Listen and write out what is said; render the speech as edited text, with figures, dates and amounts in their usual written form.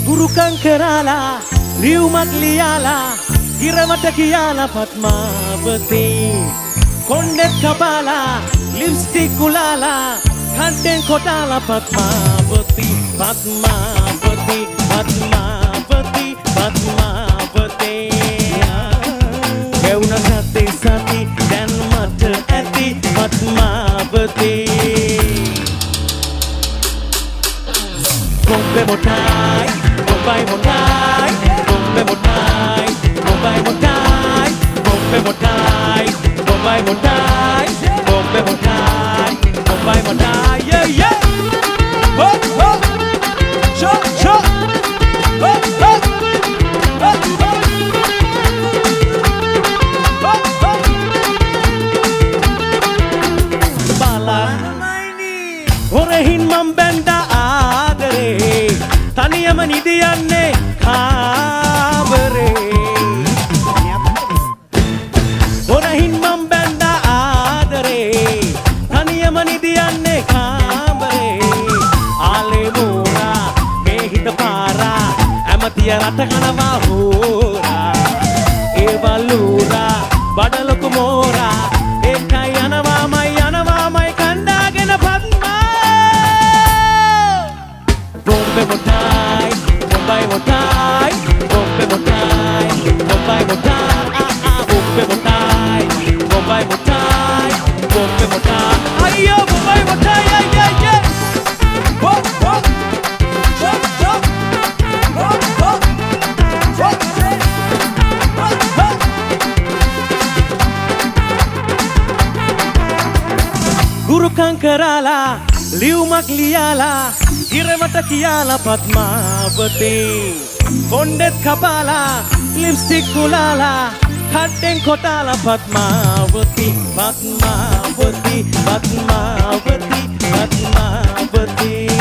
ගුරුකම් කරාලා ලියුමක් ලියාලා ඉරවට කියලා පద్මාවතී කොණ්ඩෙත් කපාලා ලිප්ස්ටික් කුලාලා කන්ටෙන් කොටාලා පద్මාවතී පද්මාවතී පද්මාවතී පද්මාවතී ගෙවුන සති සති දැන් මට ඇති Padmavati Bombe motai, bombai motai, bombe motai, bombai motai, bombe motai, bombai motai, bombe motai, bombai motai, yeah yeah. Hop hop, chop chop, hop hop, hop hop, hop hop. Bala, orehin mambenda. තනියම නිදියන්නේ කාමරේ හොරහින් මම් බැන්දා ආදරේ තනියම නිදියන්නේ කාමරේ ආලේ මෝරා මේ හිත පාරා ඇමතිය රට කනවා හෝරා ඒ වලූරා බඩ ලොකු මෝරා ඒකයි යනවාමයි කණ්ඩාගෙන පද්මා Bombe motai, bombai motai, bombe motai, bombai motai, bombe motai, bombai motai, bombe motai, ayo bombai motai, yeah yeah. Hop hop, chop chop, hop hop, chop chop, hop hop. Gurukam කරාලා ලියුමක් ලියාලා ඉරවට කියලා පద్මාවතී කොණ්ඩෙත් කපාලා ලිප්ස්ටික් කුලාලා කට්ටෙන් කොටාලා පద్මාවතී පද්මාවතී පද්මාවතී පද්මාවතී